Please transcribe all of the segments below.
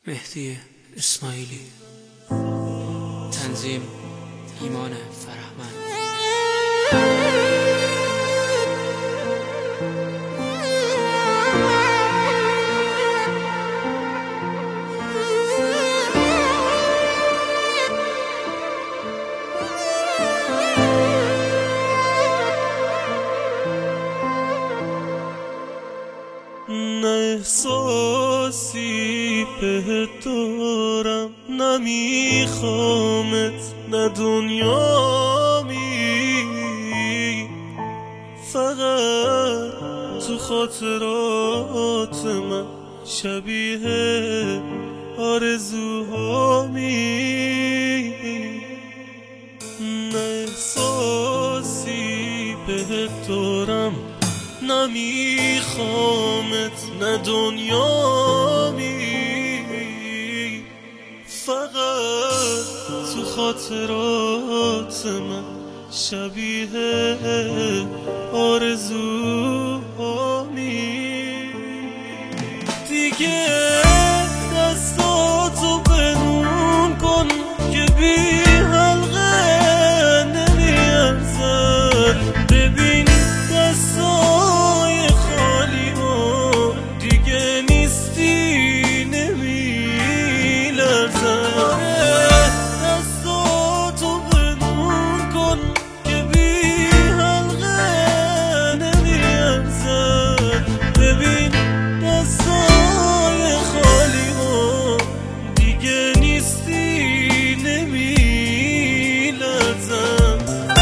مهدی اسماعیلی. تنظیم ایمان فرهمند. نه احساسی بهت دارم، نمیخوامت، نه دنیامی، فقط تو خاطرات من شبیه آرزوهامی. نه احساسی بهت دارم، نمیخوامت، نه دنیامی، فقط تو خاطرات من شبیه آرزوهامی. دیگه دستاتو بنون کن که بی حلقه نمیارزن. ببین دستای خالی و دیگه نیستی نمیلرزن. دستاتو بنون کن که بی حلقه نمیارزن. ببین دستای خالی و دیگه نیستی نمیلرزن.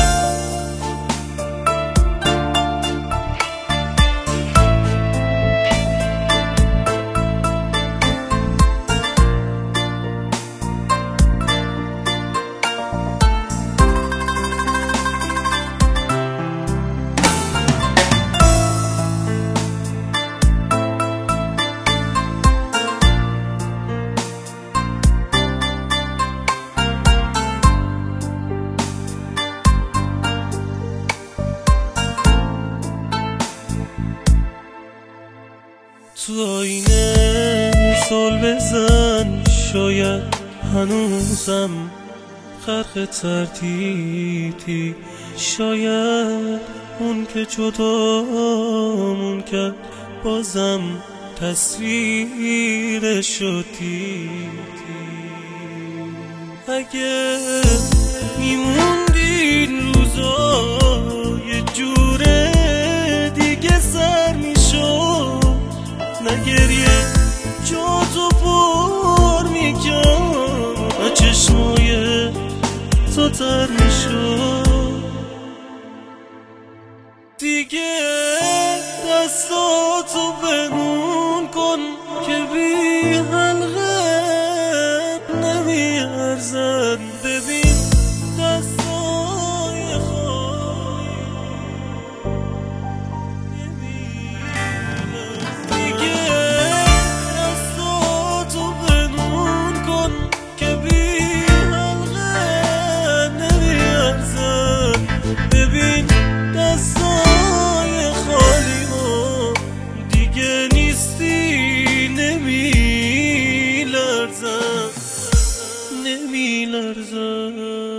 تو آینه مثال بزن، شاید هنوزم غرق تردیدی، شاید اون که جدامون کرد بازم تصویرشو دیدی. اگه میموندی این روزا یه جوره دیگه سر میشد، نه گریه جا تو پر میکرد، نه چشمای تو تر میشد. دیگه دستاتو بنون کن که بی حلقه نمیارزن. ببین دستای خالی نمیلرزن.